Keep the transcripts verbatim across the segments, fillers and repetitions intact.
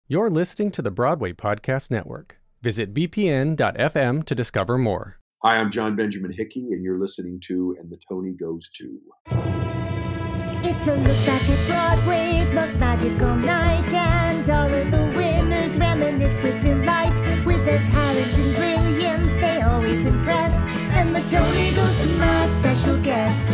You're listening to the Broadway Podcast Network. Visit b p n dot f m to discover more. Hi, I'm John Benjamin Hickey, and you're listening to And the Tony Goes To. It's a look back at Broadway's most magical night, and all of the winners reminisce with delight. With their talent and brilliance, they always impress, and the Tony goes to my special guest.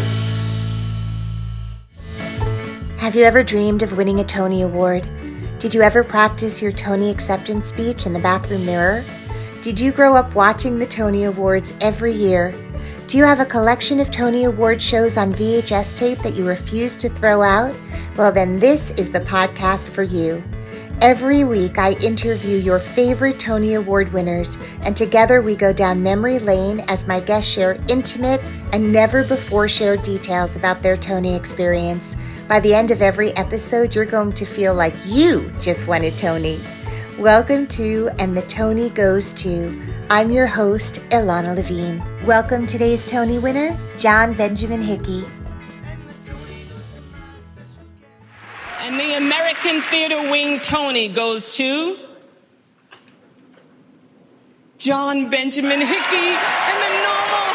Have you ever dreamed of winning a Tony Award? Did you ever practice your Tony acceptance speech in the bathroom mirror? Did you grow up watching the Tony Awards every year? Do you have a collection of Tony Award shows on V H S tape that you refuse to throw out? Well, then this is the podcast for you. Every week, I interview your favorite Tony Award winners, and together we go down memory lane as my guests share intimate and never-before-shared details about their Tony experience. By the end of every episode, you're going to feel like you just won a Tony. Welcome to And the Tony Goes To. I'm your host, Ilana Levine. Welcome today's Tony winner, John Benjamin Hickey. And the American Theater Wing Tony goes to John Benjamin Hickey and the Normal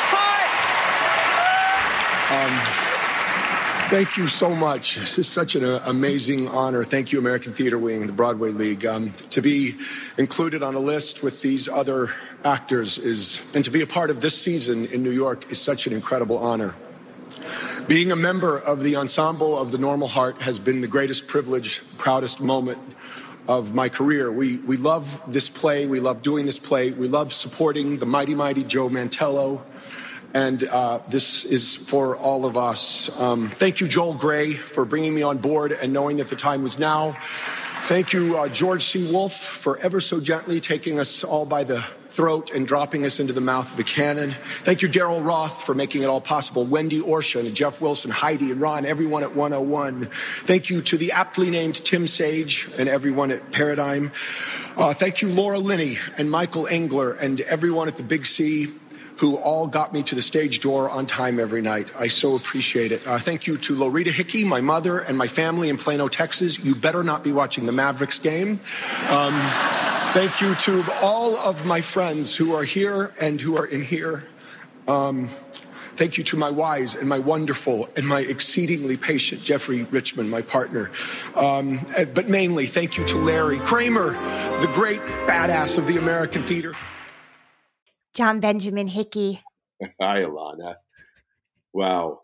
Heart. Um, Thank you so much. This is such an uh, amazing honor. Thank you, American Theater Wing and the Broadway League. Um, to be included on a list with these other actors is, and to be a part of this season in New York is such an incredible honor. Being a member of the ensemble of the Normal Heart has been the greatest privilege, proudest moment of my career. We we love this play. We love doing this play. We love supporting the mighty, mighty Joe Mantello. And uh, this is for all of us. Um, thank you, Joel Grey, for bringing me on board and knowing that the time was now. Thank you, uh, George C. Wolfe, for ever so gently taking us all by the throat and dropping us into the mouth of the cannon. Thank you, Daryl Roth, for making it all possible. Wendy Orsha and Jeff Wilson, Heidi and Ron, everyone at one oh one. Thank you to the aptly named Tim Sage and everyone at Paradigm. Uh, thank you, Laura Linney and Michael Engler and everyone at the Big C, who all got me to the stage door on time every night. I so appreciate it. Uh, thank you to Loretta Hickey, my mother, and my family in Plano, Texas. You better not be watching the Mavericks game. Um, thank you to all of my friends who are here and who are in here. Um, thank you to my wise and my wonderful and my exceedingly patient Jeffrey Richmond, my partner. Um, but mainly, thank you to Larry Kramer, the great badass of the American theater. John Benjamin Hickey. Hi, Ilana. Wow.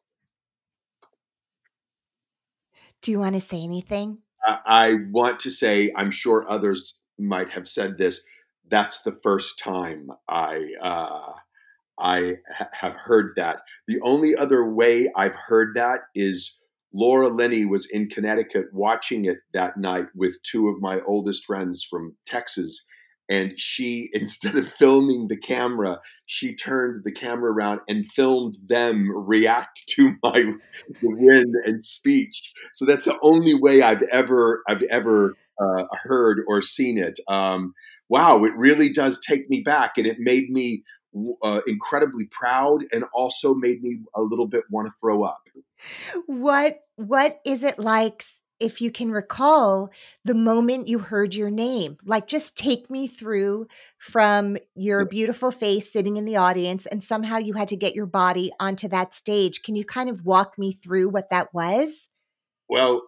Do you want to say anything? I, I want to say, I'm sure others might have said this, that's the first time I uh, I ha- have heard that. The only other way I've heard that is Laura Linney was in Connecticut watching it that night with two of my oldest friends from Texas. And she, instead of filming the camera, she turned the camera around and filmed them react to my win and speech. So that's the only way I've ever I've ever uh, heard or seen it. Um, wow, it really does take me back, and it made me uh, incredibly proud, and also made me a little bit want to throw up. What What is it like? If you can recall the moment you heard your name, like just take me through from your beautiful face sitting in the audience and somehow you had to get your body onto that stage. Can you kind of walk me through what that was? Well,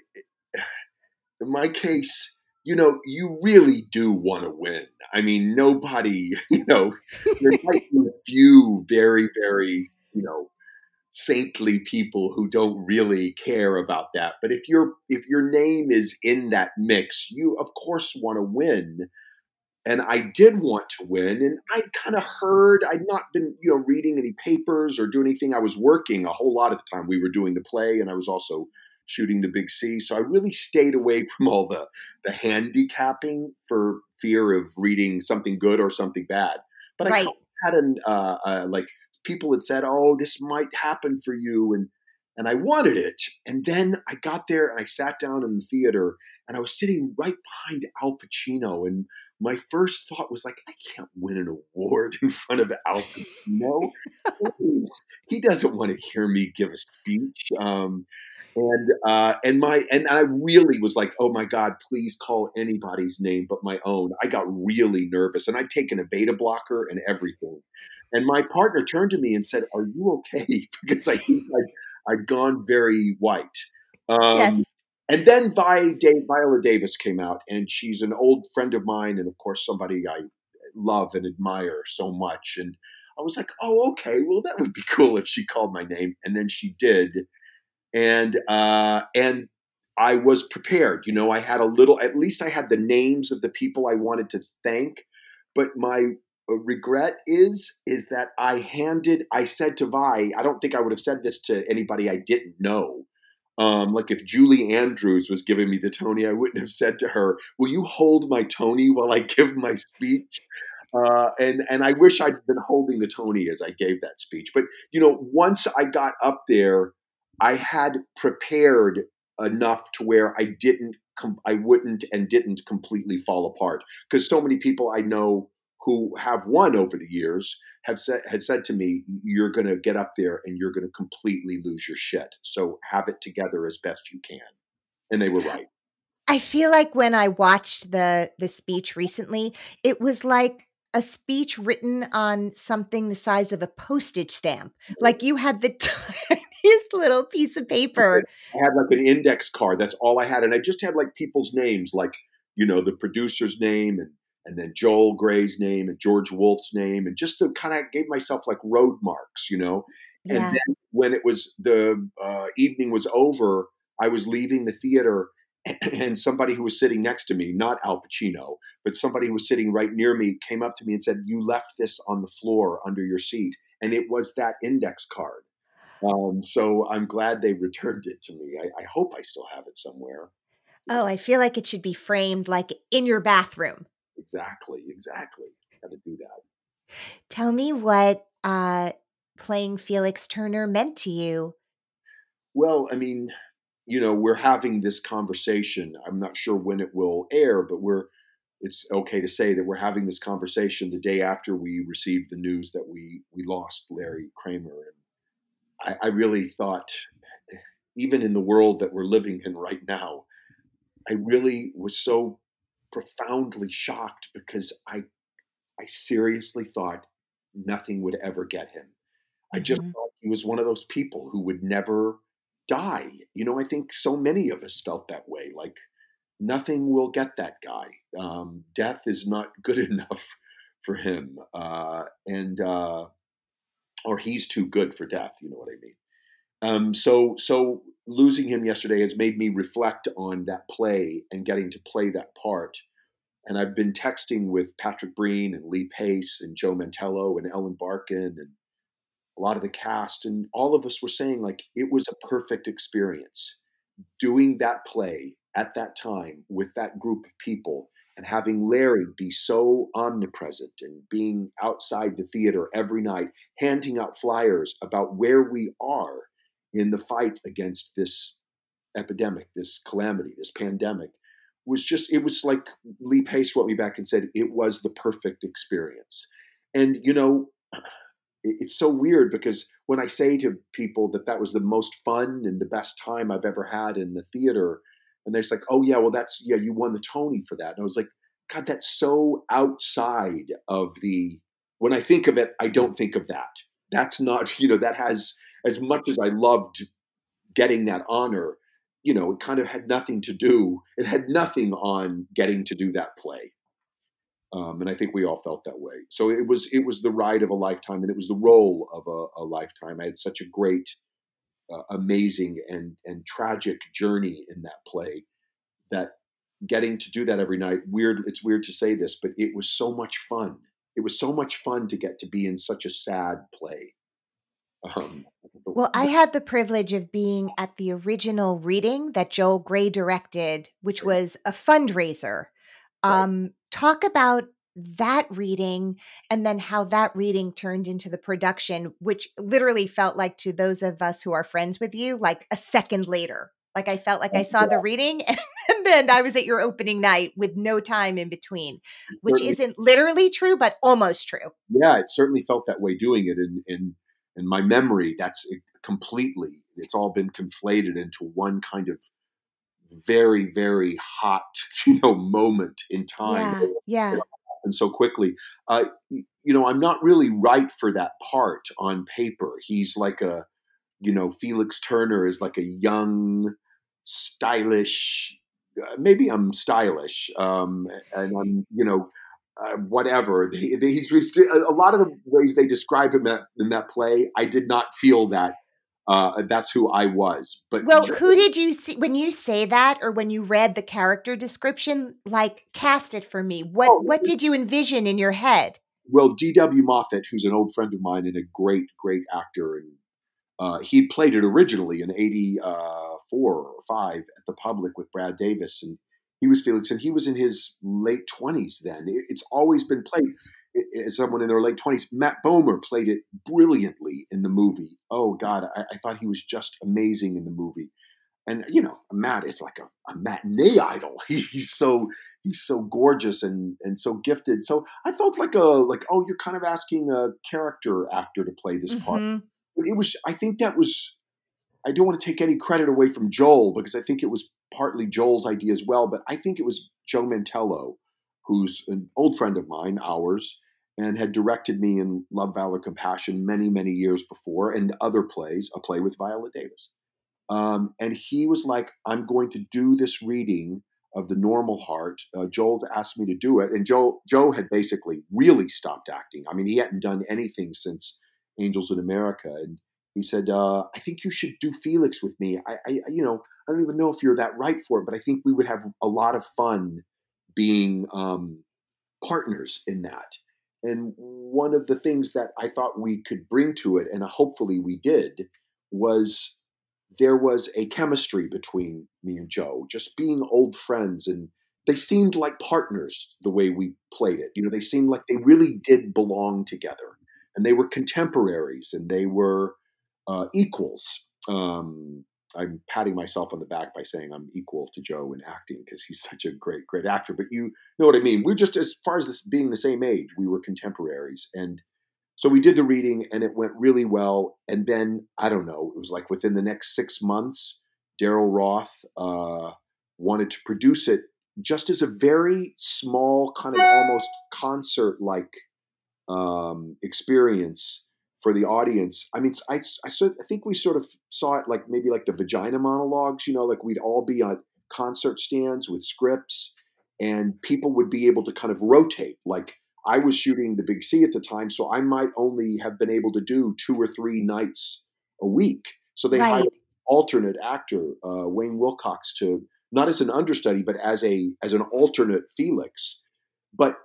in my case, you know, you really do want to win. I mean, nobody, you know, there might be a few very, very, you know, saintly people who don't really care about that. But if your if your name is in that mix, you of course want to win. And I did want to win. And I kind of heard, I'd not been, you know, reading any papers or doing anything. I was working a whole lot of the time. We were doing the play and I was also shooting the Big C. So I really stayed away from all the, the handicapping for fear of reading something good or something bad. But Right. I had an, uh, uh, like, people had said, oh, this might happen for you. And, and I wanted it. And then I got there and I sat down in the theater and I was sitting right behind Al Pacino. And my first thought was like, I can't win an award in front of Al Pacino. He doesn't want to hear me give a speech. Um, And uh, and my and I really was like, oh my God, please call anybody's name but my own. I got really nervous, and I'd taken a beta blocker and everything. And my partner turned to me and said, "Are you okay?" Because I think I'd, I'd gone very white. Um, Yes. And then Vi, Dave, Viola Davis came out, and she's an old friend of mine, and of course somebody I love and admire so much. And I was like, "Oh, okay, well that would be cool if she called my name." And then she did. And uh, and I was prepared. You know, I had a little. At least I had the names of the people I wanted to thank. But my regret is is that I handed. I said to Vi, I don't think I would have said this to anybody I didn't know. Um, like if Julie Andrews was giving me the Tony, I wouldn't have said to her, "Will you hold my Tony while I give my speech?" Uh, and and I wish I'd been holding the Tony as I gave that speech. But you know, once I got up there, I had prepared enough to where I didn't, com- I wouldn't, and didn't completely fall apart. Because so many people I know who have won over the years have said had said to me, "You're going to get up there and you're going to completely lose your shit. So have it together as best you can." And they were right. I feel like when I watched the the speech recently, it was like a speech written on something the size of a postage stamp. Like you had the tiniest little piece of paper. I had like an index card. That's all I had. And I just had like people's names, like, you know, the producer's name and, and then Joel Gray's name and George Wolf's name. And just to kind of gave myself like road marks, you know. And Yeah. then when it was the uh, evening was over, I was leaving the theater and somebody who was sitting next to me, not Al Pacino, but somebody who was sitting right near me came up to me and said, "You left this on the floor under your seat." And it was that index card. Um, so I'm glad they returned it to me. I, I hope I still have it somewhere. Oh, I feel like it should be framed like in your bathroom. Exactly, exactly. Got to do that. Tell me what uh, playing Felix Turner meant to you. Well, I mean, you know, we're having this conversation. I'm not sure when it will air, but we're. It's okay to say that we're having this conversation the day after we received the news that we we lost Larry Kramer. And I, I really thought, even in the world that we're living in right now, I really was so profoundly shocked because I I seriously thought nothing would ever get him. I just Mhm. thought he was one of those people who would never die. You know, I think so many of us felt that way. Like nothing will get that guy. Um, death is not good enough for him, uh, and uh, or he's too good for death. You know what I mean? Um, so so losing him yesterday has made me reflect on that play and getting to play that part. And I've been texting with Patrick Breen and Lee Pace and Joe Mantello and Ellen Barkin and a lot of the cast. And all of us were saying, like, it was a perfect experience doing that play at that time with that group of people and having Larry be so omnipresent and being outside the theater every night, handing out flyers about where we are in the fight against this epidemic, this calamity, this pandemic was just, it was like Lee Pace wrote me back and said, it was the perfect experience. And, you know, it's so weird because when I say to people that that was the most fun and the best time I've ever had in the theater, and they're just like, "Oh yeah, well that's, yeah, you won the Tony for that." And I was like, God, that's so outside of the, when I think of it, I don't think of that. That's not, you know, that has, as much as I loved getting that honor, you know, it kind of had nothing to do, it had nothing on getting to do that play. Um, and I think we all felt that way. So it was it was the ride of a lifetime, and it was the role of a, a lifetime. I had such a great, uh, amazing, and and tragic journey in that play that getting to do that every night. Weird. It's weird to say this, but it was so much fun. It was so much fun to get to be in such a sad play. Um, Well, I had the privilege of being at the original reading that Joel Gray directed, which was a fundraiser. Right. Um, talk about that reading and then how that reading turned into the production, which literally felt like, to those of us who are friends with you, like a second later. Like I felt like I saw the reading and then I was at your opening night with no time in between, which Certainly. isn't literally true, but almost true. Yeah, it certainly felt that way doing it. And in in my memory, that's completely. It's all been conflated into one kind of very, very hot, you know, moment in time. Yeah, yeah. And so quickly, uh, you know, I'm not really right for that part on paper. He's like a, you know, Felix Turner is like a young, stylish, uh, maybe I'm stylish, um, and I'm, you know, uh, whatever. He, he's a lot of the ways they describe him that, in that play. I did not feel that. Uh, that's who I was. But Well, who did you see when you say that, or when you read the character description? Like, cast it for me. What Oh, what did you envision in your head? well, D W. Moffat, who's an old friend of mine and a great, great actor, and uh, he played it originally in eighty-four or five at the Public with Brad Davis, and he was Felix, and he was in his late twenties then. It, it's always been played as someone in their late twenties. Matt Bomer played it brilliantly in the movie. Oh, God, I, I thought he was just amazing in the movie. And, you know, Matt is like a, a matinee idol. He, he's so he's so gorgeous and and so gifted. So I felt like a like, oh, you're kind of asking a character actor to play this part. Mm-hmm. But it was, I think that was, I don't want to take any credit away from Joel, because I think it was partly Joel's idea as well. But I think it was Joe Mantello, who's an old friend of mine, ours, and had directed me in Love, Valor, Compassion many, many years before, and other plays, a play with Viola Davis. Um, and he was like, I'm going to do this reading of The Normal Heart. Uh, Joel asked me to do it. And Joe, Joe had basically really stopped acting. I mean, he hadn't done anything since Angels in America. And he said, uh, I think you should do Felix with me. I, I, you know, I don't even know if you're that right for it, but I think we would have a lot of fun being um, partners in that. And one of the things that I thought we could bring to it, and hopefully we did, was there was a chemistry between me and Joe, just being old friends. And they seemed like partners the way we played it. You know, they seemed like they really did belong together. And they were contemporaries, and they were uh, equals. Um, I'm patting myself on the back by saying I'm equal to Joe in acting, because he's such a great, great actor. But you know what I mean? We're just, as far as this being the same age, we were contemporaries. And so we did the reading, and it went really well. And then, I don't know, it was like within the next six months, Daryl Roth uh, wanted to produce it just as a very small, kind of almost concert-like um, experience for the audience. I mean, I, I, sort, I think we sort of saw it like maybe like the Vagina monologues, you know, like we'd all be on concert stands with scripts, and people would be able to kind of rotate. Like, I was shooting the Big C at the time, so I might only have been able to do two or three nights a week. So they Right. hired an alternate actor, uh, Wayne Wilcox, to, not as an understudy, but as a as an alternate Felix. But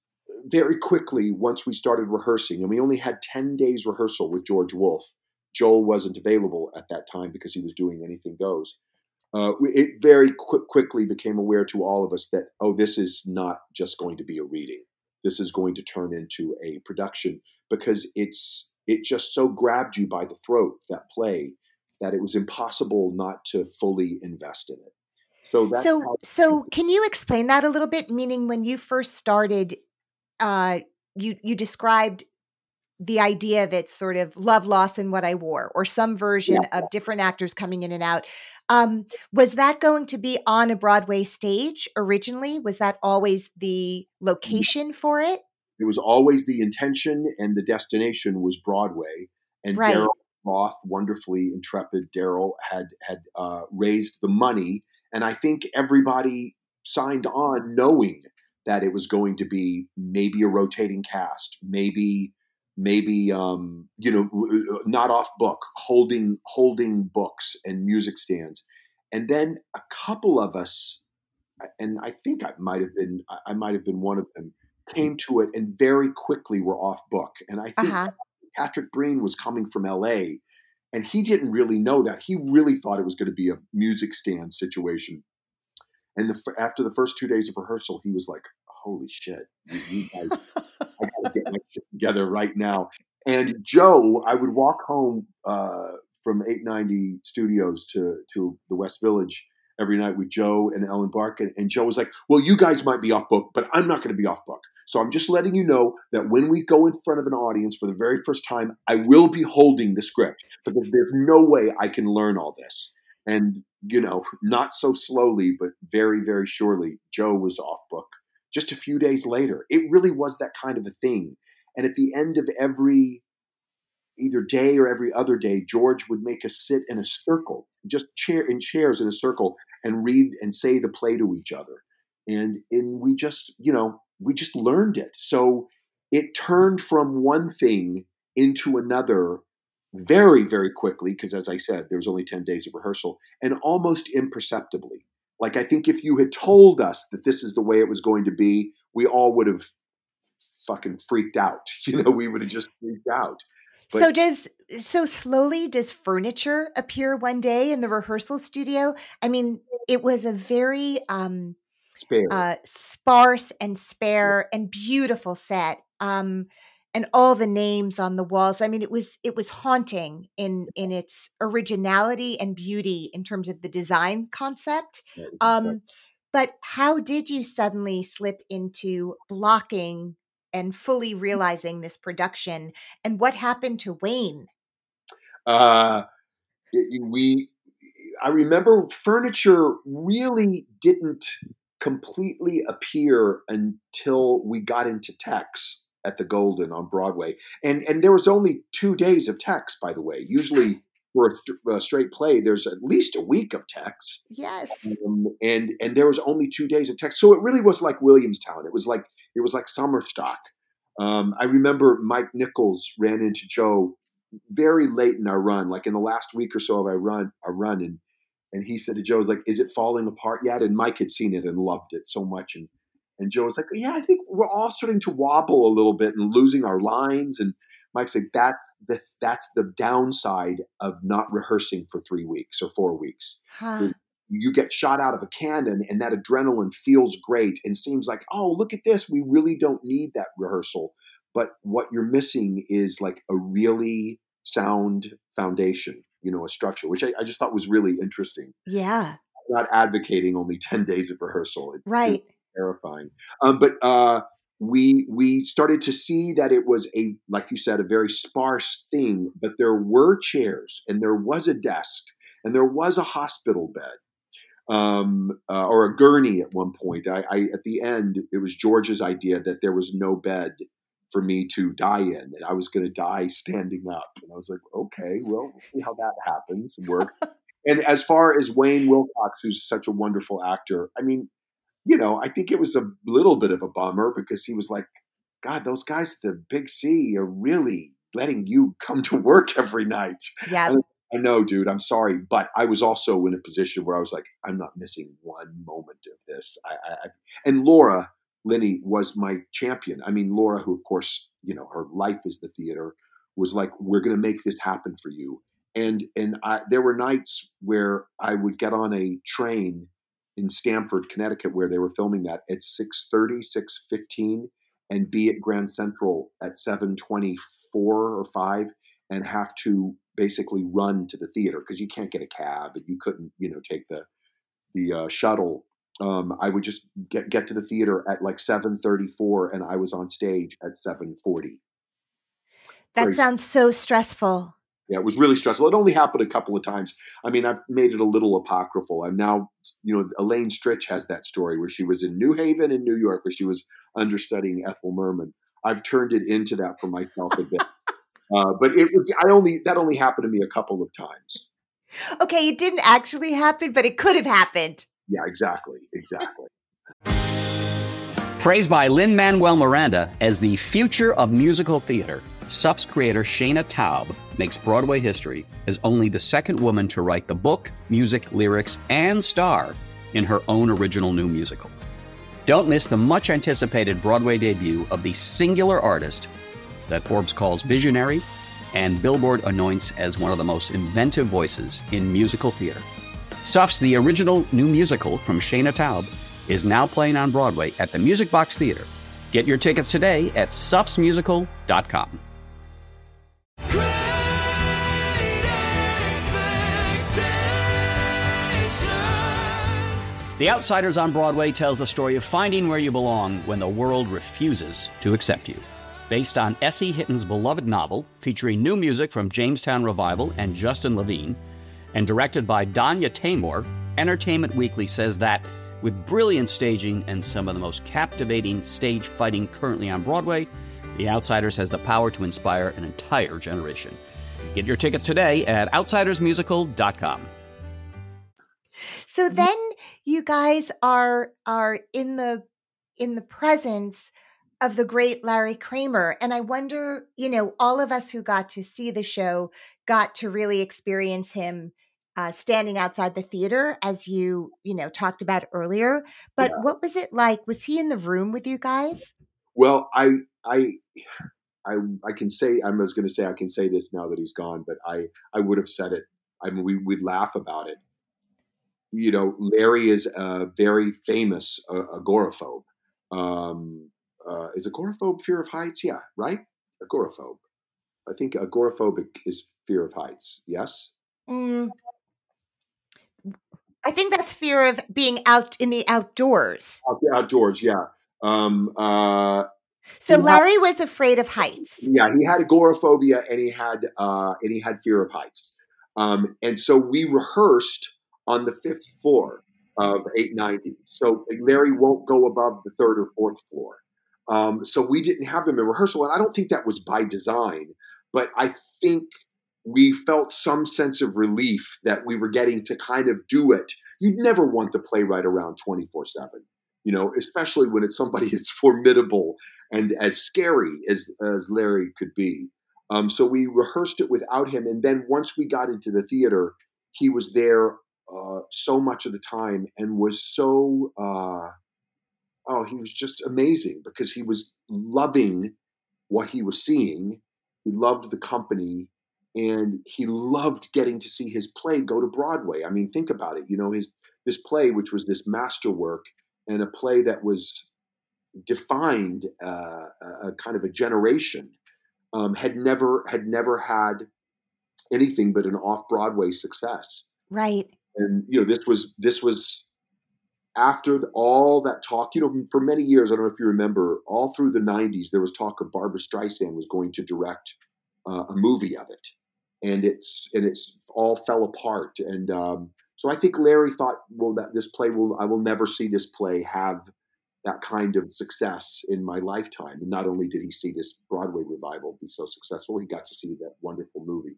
very quickly, once we started rehearsing, and we only had ten days rehearsal with George Wolfe, Joel wasn't available at that time because he was doing Anything Goes. Uh, it very qu- quickly became aware to all of us that, oh, this is not just going to be a reading. This is going to turn into a production, because it's it just so grabbed you by the throat, that play, that it was impossible not to fully invest in it. So that's So, how. so can you explain that a little bit? Meaning, when you first started, uh, you you described the idea of it sort of Love, Loss, and What I Wore, or some version Yeah. of different actors coming in and out. Um, was that going to be on a Broadway stage originally? Was that always the location for it? It was always the intention, and the destination was Broadway. And Right. Daryl Roth, wonderfully intrepid Daryl, had had uh, raised the money, and I think everybody signed on knowing that it was going to be maybe a rotating cast, maybe maybe um, you know, not off book, holding holding books and music stands, and then a couple of us, and I think I might have been I might have been one of them, came to it and very quickly were off book. And I think Uh-huh. Patrick Breen was coming from L A, and he didn't really know that. He really thought it was going to be a music stand situation. And the, after the first two days of rehearsal, he was like, holy shit, you, you guys, I got to get my shit together right now. And Joe, I would walk home uh, from eight ninety Studios to, to the West Village every night with Joe and Ellen Barkin. And Joe was like, well, you guys might be off book, but I'm not going to be off book. So I'm just letting you know that when we go in front of an audience for the very first time, I will be holding the script because there's no way I can learn all this. And, you know, not so slowly, but very, very surely, Joe was off book just a few days later. It really was that kind of a thing. And at the end of every either day or every other day, George would make us sit in a circle, just chair in chairs in a circle, and read and say the play to each other. And, and we just, you know, we just learned it. So it turned from one thing into another very, very quickly, because as I said, there was only ten days of rehearsal, and almost imperceptibly. Like, I think if you had told us that this is the way it was going to be, we all would have fucking freaked out. You know, we would have just freaked out. But, so does so slowly does furniture appear one day in the rehearsal studio? I mean, it was a very um, spare. Uh, sparse and spare and beautiful set, um, and all the names on the walls. I mean, it was it was haunting in in its originality and beauty in terms of the design concept. Um, but how did you suddenly slip into blocking and fully realizing this production? And what happened to Wayne? Uh, we, I remember furniture really didn't completely appear until we got into Tex at the Golden on Broadway. And and there was only two days of Tex, by the way. Usually for a, st- a straight play, there's at least a week of Tex. Yes. Um, and and there was only two days of Tex. So it really was like Williamstown. It was like it was like summer stock. Um, I remember Mike Nichols ran into Joe very late in our run, like in the last week or so of our run, our run, and and he said to Joe, "Was like, is it falling apart yet?" And Mike had seen it and loved it so much, and and Joe was like, "Yeah, I think we're all starting to wobble a little bit and losing our lines." And Mike said, "That's the that's the downside of not rehearsing for three weeks or four weeks. Huh. You get shot out of a cannon, and that adrenaline feels great and seems like, oh, look at this. We really don't need that rehearsal. But what you're missing is like a really sound foundation, you know, a structure," which I, I just thought was really interesting. Yeah. I'm not advocating only ten days of rehearsal. It's right. terrifying. Um, but uh, we we started to see that it was a, like you said, a very sparse thing, but there were chairs and there was a desk and there was a hospital bed. Um, uh, or a gurney at one point. I, I, at the end, it was George's idea that there was no bed for me to die in, and I was going to die standing up. And I was like, okay, well, we'll see how that happens and work. And as far as Wayne Wilcox, who's such a wonderful actor, I mean, you know, I think it was a little bit of a bummer because he was like, God, those guys at the Big C are really letting you come to work every night. Yeah. And I know, dude, I'm sorry, but I was also in a position where I was like, I'm not missing one moment of this. I, I, I and Laura Linney was my champion. I mean, Laura, who of course, you know, her life is the theater, was like, we're going to make this happen for you. And and I, there were nights where I would get on a train in Stamford, Connecticut, where they were filming that at six thirty, six fifteen, and be at Grand Central at seven twenty-four or five, and have to basically run to the theater because you can't get a cab and you couldn't, you know, take the the uh, shuttle. Um, I would just get get to the theater at like seven thirty-four, and I was on stage at seven forty. That Crazy. Sounds so stressful. Yeah, it was really stressful. It only happened a couple of times. I mean, I've made it a little apocryphal. I'm now, you know, Elaine Stritch has that story where she was in New Haven in New York, where she was understudying Ethel Merman. I've turned it into that for myself a bit. Uh, but it was, I only, that only happened to me a couple of times. Okay, it didn't actually happen, but it could have happened. Yeah, exactly. Exactly. Praised by Lin-Manuel Miranda as the future of musical theater, S U F's creator Shana Taub makes Broadway history as only the second woman to write the book, music, lyrics, and star in her own original new musical. Don't miss the much-anticipated Broadway debut of the singular artist that Forbes calls visionary and Billboard anoints as one of the most inventive voices in musical theater. S U F's The Original New Musical from Shana Taub is now playing on Broadway at the Music Box Theater. Get your tickets today at sufs musical dot com. The Outsiders on Broadway tells the story of finding where you belong when the world refuses to accept you. Based on S E Hitton's beloved novel, featuring new music from Jamestown Revival and Justin Levine, and directed by Danya Tamor, Entertainment Weekly says that, with brilliant staging and some of the most captivating stage fighting currently on Broadway, The Outsiders has the power to inspire an entire generation. Get your tickets today at outsiders musical dot com. So then you guys are are in the in the presence of the great Larry Kramer. And I wonder, you know, all of us who got to see the show got to really experience him uh, standing outside the theater, as you, you know, talked about earlier. But Yeah. what was it like? Was he in the room with you guys? Well, I, I, I, I can say, I was going to say, I can say this now that he's gone, but I, I would have said it. I mean, we, we'd laugh about it. You know, Larry is a very famous uh, agoraphobe. Um, uh, is agoraphobe fear of heights? Yeah, right? Agoraphobe. I think agoraphobic is fear of heights. Yes? Mm, I think that's fear of being out in the outdoors. Out, outdoors, yeah. Um, uh, So he had- Larry was afraid of heights. yeah, he had agoraphobia and he had uh, and he had fear of heights. Um, and so we rehearsed on the fifth floor of eight ninety. So Larry won't go above the third or fourth floor. Um, so we didn't have him in rehearsal. And I don't think that was by design, but I think we felt some sense of relief that we were getting to kind of do it. You'd never want the playwright around twenty-four seven, you know, especially when it's somebody as formidable and as scary as, as Larry could be. Um, so we rehearsed it without him. And then once we got into the theater, he was there uh, so much of the time and was so, uh, oh, he was just amazing because he was loving what he was seeing. He loved the company and he loved getting to see his play go to Broadway. I mean, think about it. You know, his this play, which was this masterwork and a play that was defined uh, a, a kind of a generation, um, had never had never had anything but an off-Broadway success. Right. And you know, this was this was after the, all that talk. You know, for many years, I don't know if you remember, all through the nineties, there was talk of Barbra Streisand was going to direct uh, a movie of it, and it's and it's all fell apart. And um, so I think Larry thought, well, that this play will I will never see this play have that kind of success in my lifetime. And not only did he see this Broadway revival be so successful, he got to see that wonderful movie.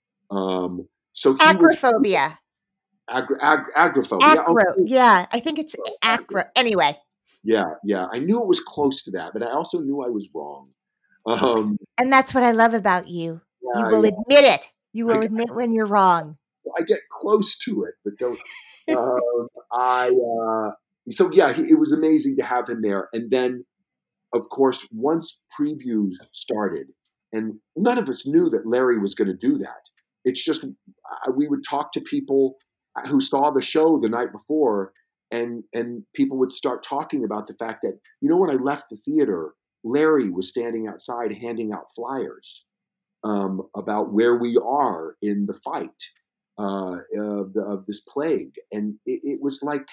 Um, so he Acrophobia. was agr- ag- agoraphobia. Acro. Oh, Yeah, I think it's acro. Anyway. yeah, yeah. I knew it was close to that, but I also knew I was wrong. Um, And that's what I love about you. You yeah, will yeah. admit it. You will I- admit when you're wrong. I get close to it, but don't. um, I uh, so yeah, he, it was amazing to have him there. And then, of course, once previews started, and none of us knew that Larry was going to do that. It's just uh, we would talk to people who saw the show the night before, and and people would start talking about the fact that, you know, when I left the theater, Larry was standing outside handing out flyers um, about where we are in the fight uh, of, the, of this plague, and it, it was like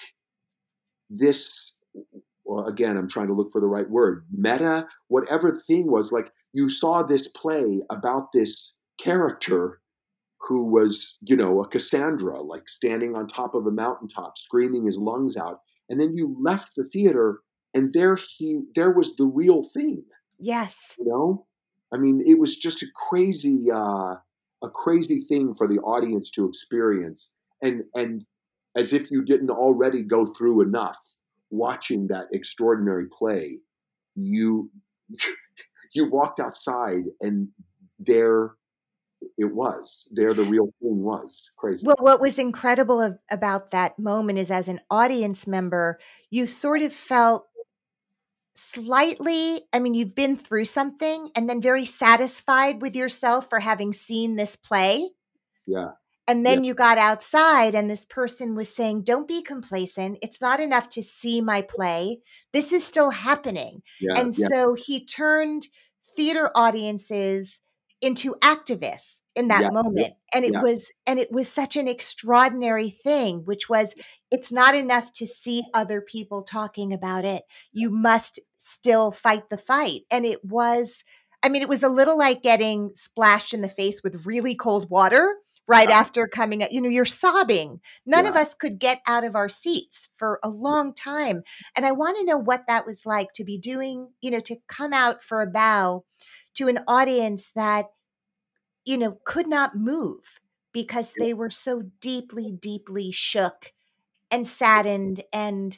this. Well, again, I'm trying to look for the right word. Meta, whatever the thing was, like you saw this play about this character who was, you know, a Cassandra, like standing on top of a mountaintop, screaming his lungs out. And then you left the theater and there he, there was the real thing, Yes. you know? I mean, it was just a crazy, uh, a crazy thing for the audience to experience. And, and as if you didn't already go through enough watching that extraordinary play, you, you walked outside and there, it was there. The real thing was crazy. Well, what was incredible of, about that moment is, as an audience member, you sort of felt slightly, I mean, you've been through something and then very satisfied with yourself for having seen this play. Yeah. And then Yeah. you got outside and this person was saying, don't be complacent. It's not enough to see my play. This is still happening. Yeah. And yeah. so he turned theater audiences into activists in that Yeah, yeah, moment. And it yeah, was, and it was such an extraordinary thing, which was, it's not enough to see other people talking about it. You must still fight the fight. And it was, I mean, it was a little like getting splashed in the face with really cold water right yeah, after coming out. You know, you're sobbing. None of yeah. us could get out of our seats for a long time. And I want to know what that was like to be doing, you know, to come out for a bow to an audience that, you know, could not move because they were so deeply, deeply shook and saddened and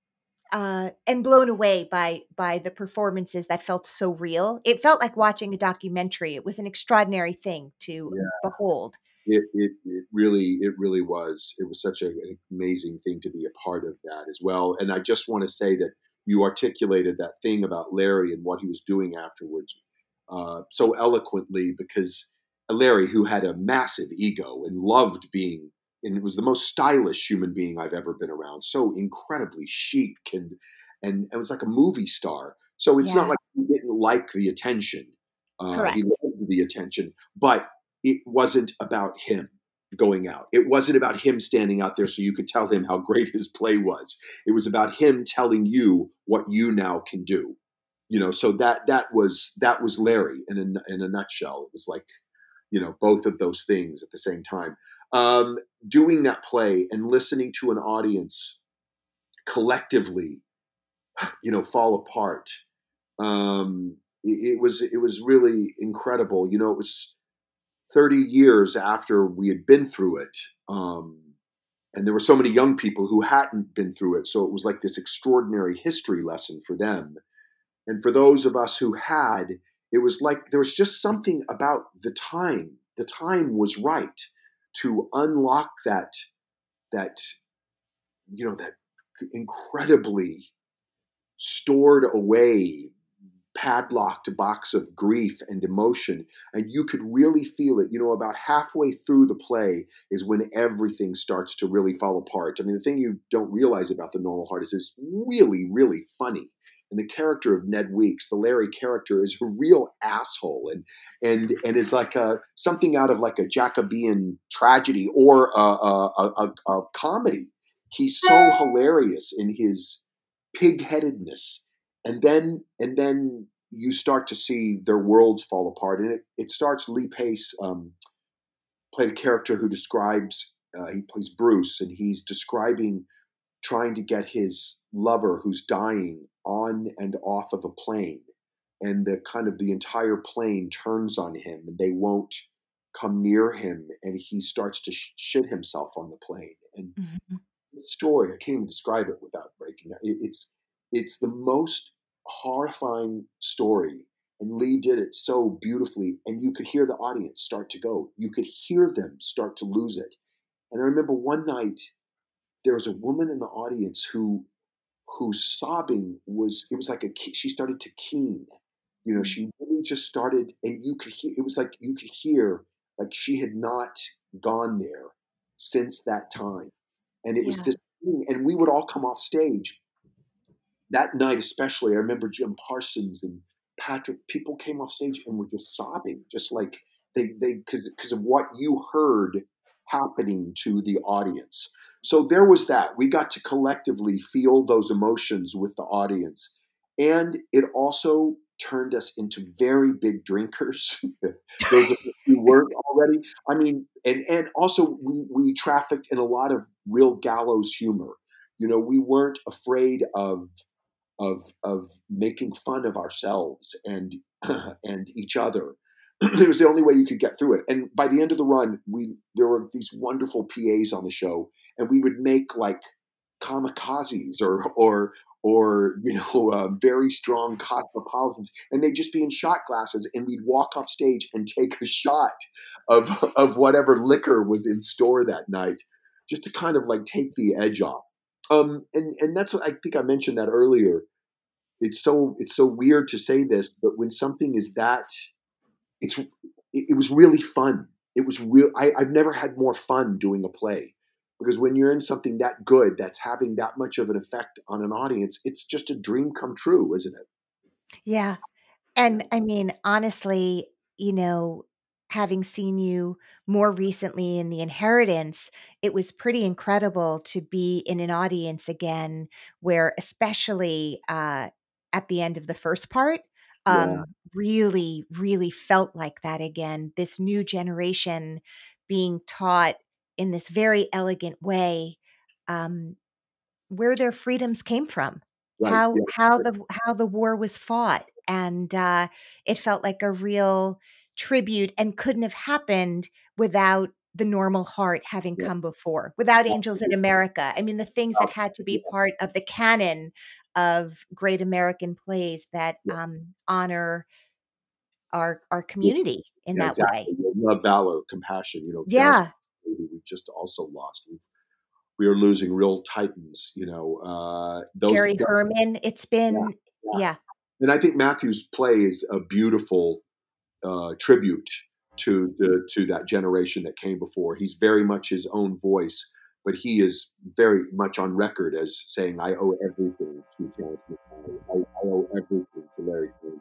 uh, and blown away by by the performances that felt so real. It felt like watching a documentary. It was an extraordinary thing to Yeah. behold. It, it it really it really was. It was such a, an amazing thing to be a part of that as well. And I just want to say that you articulated that thing about Larry and what he was doing afterwards uh, so eloquently, because Larry, who had a massive ego and loved being, and was the most stylish human being I've ever been around, so incredibly chic and and it was like a movie star. So it's not Yeah, like he didn't like the attention. Uh, he correct. loved the attention, but it wasn't about him going out. It wasn't about him standing out there so you could tell him how great his play was. It was about him telling you what you now can do. You know, so that that was that was Larry in a in a nutshell. It was like, you know, both of those things at the same time. Um, doing that play and listening to an audience collectively, you know, fall apart. Um, it, it was it was really incredible. You know, it was thirty years after we had been through it. Um, and there were so many young people who hadn't been through it. So it was like this extraordinary history lesson for them. And for those of us who had, it was like there was just something about the time. The time was right to unlock that, that, you know, that incredibly stored away padlocked box of grief and emotion, and you could really feel it. You know, about halfway through the play is when everything starts to really fall apart. I mean, the thing you don't realize about The Normal Heart is it's really, really funny. And the character of Ned Weeks, the Larry character, is a real asshole, and and and is like a something out of like a Jacobean tragedy or a, a, a, a comedy. He's so hilarious in his pig-headedness, and then and then you start to see their worlds fall apart, and it, it starts. Lee Pace um, played a character who describes uh, he plays Bruce, and he's describing trying to get his lover who's dying on and off of a plane, and the kind of the entire plane turns on him and they won't come near him, and he starts to sh- shit himself on the plane. And Mhm. the story, I can't even describe it without breaking it. It- It's it's the most horrifying story, and Lee did it so beautifully. And you could hear the audience start to go. You could hear them start to lose it. And I remember one night there was a woman in the audience who whose sobbing was it was like a ke- she started to keen. You know, she really just started, and you could hear it was like you could hear like she had not gone there since that time. And it was Yeah. this thing, and we would all come off stage that night, especially. I remember Jim Parsons and Patrick. People came off stage and were just sobbing, just like they they because because of what you heard happening to the audience. So there was that. We got to collectively feel those emotions with the audience, and it also turned us into very big drinkers. Those of us who weren't already. I mean, and and also we we trafficked in a lot of real gallows humor. You know, we weren't afraid of of of making fun of ourselves and and each other. It was the only way you could get through it. And by the end of the run, we there were these wonderful P As on the show, and we would make like kamikazes or or or you know uh, very strong cosmopolitans, and they'd just be in shot glasses, and we'd walk off stage and take a shot of of whatever liquor was in store that night, just to kind of like take the edge off. Um, and and that's what I think I mentioned that earlier. It's so it's so weird to say this, but when something is that, it's it, it was really fun. It was real. I, I've never had more fun doing a play, because when you're in something that good, that's having that much of an effect on an audience, it's just a dream come true, isn't it? Yeah. Yeah. And I mean, honestly, you know, having seen you more recently in The Inheritance, it was pretty incredible to be in an audience again where, especially uh, at the end of the first part, Yeah. um, really, really felt like that again. This new generation being taught in this very elegant way um, where their freedoms came from, Right. how Yeah. how the how the war was fought, and uh, it felt like a real tribute and couldn't have happened without the normal heart having Yeah. come before, without Angels in Absolutely. America. I mean, the things that had to Yeah. be part of the canon of great American plays that Yeah. um, honor our our Yeah. community in Yeah, that way. exactly. Love, valor, compassion. You know, Terrence, Yeah, who we just also lost. We've, we are losing real titans. You know, uh, those. Jerry Herman. It's Yeah, been yeah. yeah, And I think Matthew's play is a beautiful uh, tribute to the to that generation that came before. He's very much his own voice, but he is very much on record as saying, "I owe everything to Terrence McConnell. I, I owe everything to Larry King."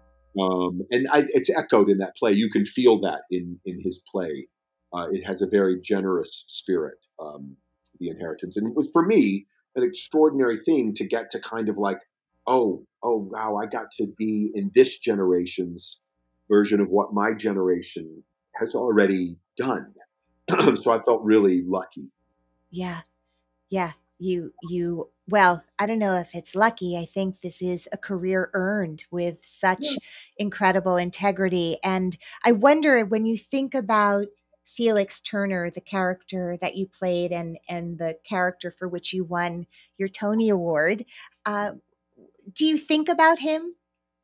Um, and I, it's echoed in that play. You can feel that in in his play. Uh, it has a very generous spirit, um, The Inheritance, and it was for me an extraordinary thing to get to kind of like, oh, oh, wow, I got to be in this generation's version of what my generation has already done. So I felt really lucky. yeah. Yeah, you you well, I don't know if it's lucky. I think this is a career earned with Yeah. such incredible integrity. And I wonder when you think about Felix Turner, the character that you played and and the character for which you won your Tony Award, uh, do you think about him?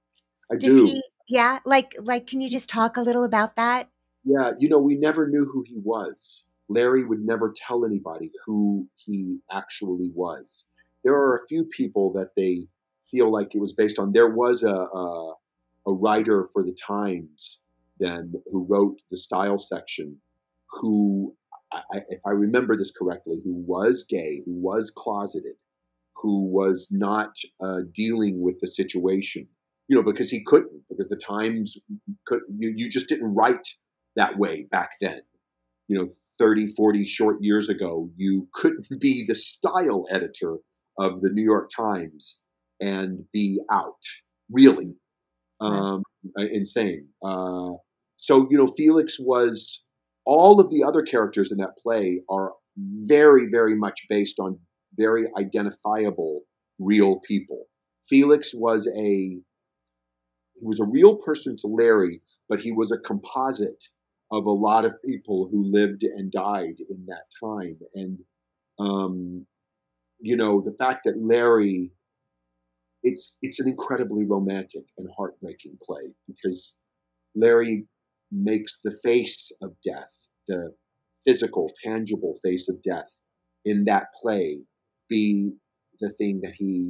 I Does do. he yeah, like like can you just talk a little about that? Yeah, you know, we never knew who he was. Larry would never tell anybody who he actually was. There are a few people that they feel like it was based on. There was a a, a writer for the Times then who wrote the style section, who, I, I- if I remember this correctly, who was gay, who was closeted, who was not uh, dealing with the situation, you know, because he couldn't, because the Times could, you, you just didn't write that way back then. You know, thirty, forty short years ago, you couldn't be the style editor of the New York Times and be out, really. Wow. Um, uh, insane. Uh, so, you know, Felix was, all of the other characters in that play are very, very much based on very identifiable real people. Felix was a he was a real person to Larry, but he was a composite of a lot of people who lived and died in that time. And um, you know, the fact that Larry, it's it's an incredibly romantic and heartbreaking play because Larry makes the face of death, the physical, tangible face of death in that play, be the thing that he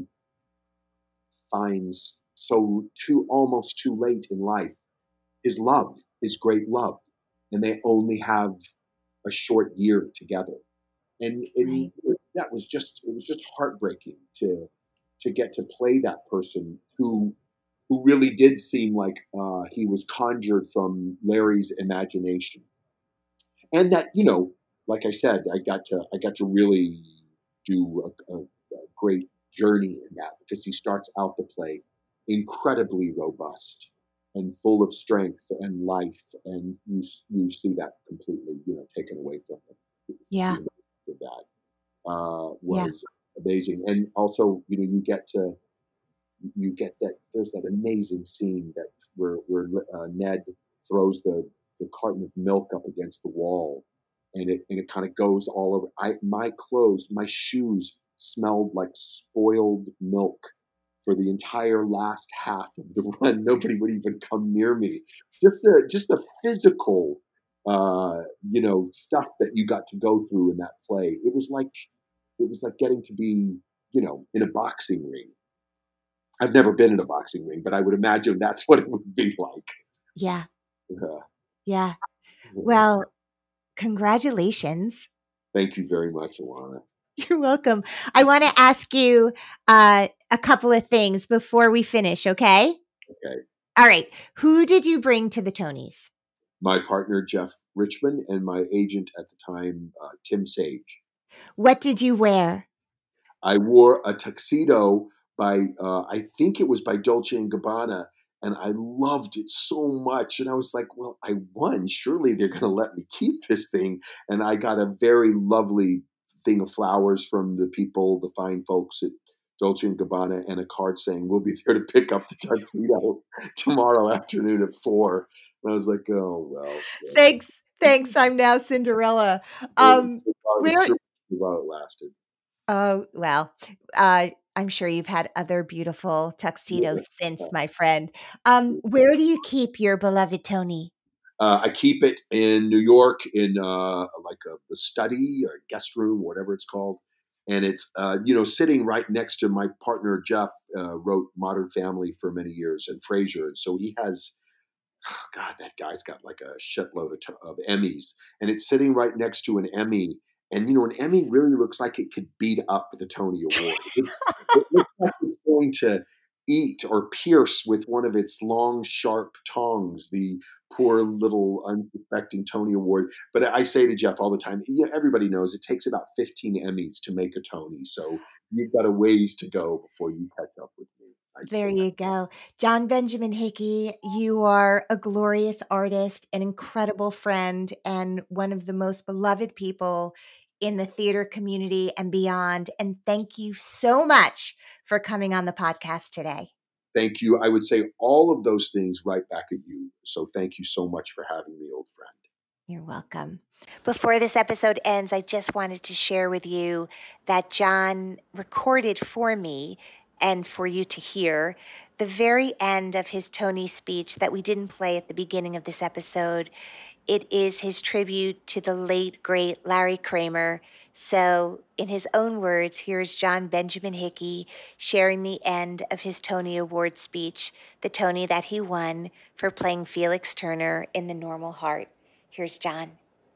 finds so too almost too late in life. His love, his great love, and they only have a short year together. And, and Right. that was just it was just heartbreaking to to get to play that person who who really did seem like uh, he was conjured from Larry's imagination, and that, you know, like I said, I got to I got to really do a, a, a great journey in that because he starts out the play incredibly robust and full of strength and life, and you you see that completely, you know, taken away from him. Yeah. Seeing that uh, Yeah. was amazing, and also, you know, you get to you get that there's that amazing scene that where where uh, Ned throws the the carton of milk up against the wall, and it and it kind of goes all over. I my clothes, my shoes smelled like spoiled milk for the entire last half of the run. Nobody would even come near me. Just the just the physical, uh, you know, stuff that you got to go through in that play. It was like it was like getting to be, you know, in a boxing ring. I've never been in a boxing ring, but I would imagine that's what it would be like. Yeah. Yeah. Yeah. Well, congratulations. Thank you very much, Alana. You're welcome. I want to ask you uh, a couple of things before we finish, okay? Okay. All right. Who did you bring to the Tonys? my partner, Jeff Richman, and my agent at the time, uh, Tim Sage. What did you wear? I wore a tuxedo by, uh, I think it was by Dolce and Gabbana, and I loved it so much. And I was like, well, I won. Surely they're going to let me keep this thing. And I got a very lovely thing of flowers from the people, the fine folks at Dolce and Gabbana, and a card saying, we'll be there to pick up the tuxedo tomorrow afternoon at four. And I was like, oh, well. Yeah. Thanks. Thanks. I'm now Cinderella. Um, where, while it lasted. Oh, well, uh, I'm sure you've had other beautiful tuxedos Yeah. since, my friend. Um, where do you keep your beloved Tony? Uh, I keep it in New York in uh, like a, a study or guest room, whatever it's called. And it's, uh, you know, sitting right next to my partner, Jeff, uh, wrote Modern Family for many years and Frasier. And so he has, oh God, that guy's got like a shitload of, of Emmys. And it's sitting right next to an Emmy. And, you know, an Emmy really looks like it could beat up the Tony Award. It, it looks like it's going to eat or pierce with one of its long, sharp tongues, the poor little unsuspecting Tony Award. But I say to Jeff all the time, you know, everybody knows it takes about fifteen Emmys to make a Tony. So you've got a ways to go before you catch up with me. I'd There say. you go. John Benjamin Hickey, you are a glorious artist, an incredible friend, and one of the most beloved people in the theater community and beyond. And thank you so much for coming on the podcast today. Thank you. I would say all of those things right back at you. So thank you so much for having me, old friend. You're welcome. Before this episode ends, I just wanted to share with you that John recorded for me and for you to hear the very end of his Tony speech that we didn't play at the beginning of this episode. It is his tribute to the late, great Larry Kramer. So in his own words, here's John Benjamin Hickey sharing the end of his Tony Award speech, the Tony that he won for playing Felix Turner in The Normal Heart. Here's John.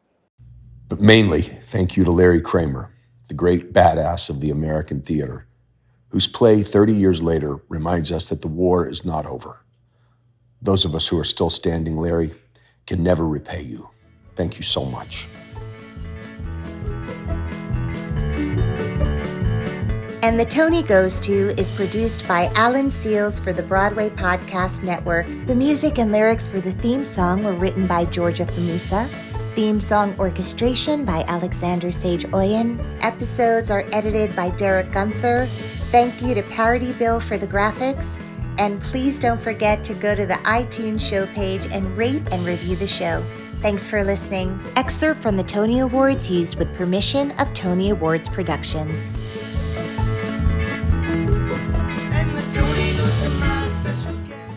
But mainly, thank you to Larry Kramer, the great badass of the American theater, whose play thirty years later reminds us that the war is not over. Those of us who are still standing, Larry, can never repay you. Thank you so much. And The Tony Goes To is produced by Alan Seals for the Broadway Podcast Network. The music and lyrics for the theme song were written by Georgia Famusa. Theme song orchestration by Alexander Sage Oyen. Episodes are edited by Derek Gunther. Thank you to Parody Bill for the graphics. And please don't forget to go to the iTunes show page and rate and review the show. Thanks for listening. Excerpt from the Tony Awards used with permission of Tony Awards Productions. And the Tony goes to my special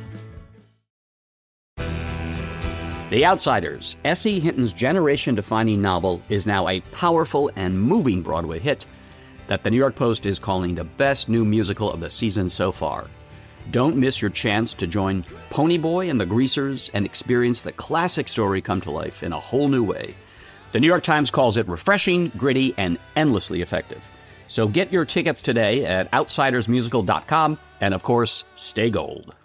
guest. The Outsiders, S E. Hinton's generation-defining novel, is now a powerful and moving Broadway hit that the New York Post is calling the best new musical of the season so far. Don't miss your chance to join Ponyboy and the Greasers and experience the classic story come to life in a whole new way. The New York Times calls it refreshing, gritty, and endlessly effective. So get your tickets today at outsiders musical dot com, and of course, stay gold.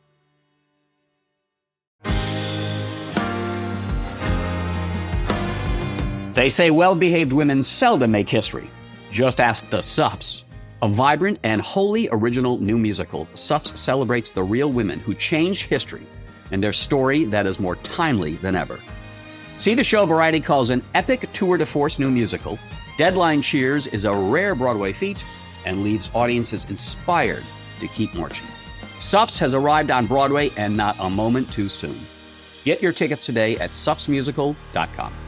They say well-behaved women seldom make history. Just ask the Suffs. A vibrant and wholly original new musical, Suffs celebrates the real women who changed history and their story that is more timely than ever. See the show Variety calls an epic tour de force new musical. Deadline cheers is a rare Broadway feat and leaves audiences inspired to keep marching. Suffs has arrived on Broadway and not a moment too soon. Get your tickets today at suffs musical dot com.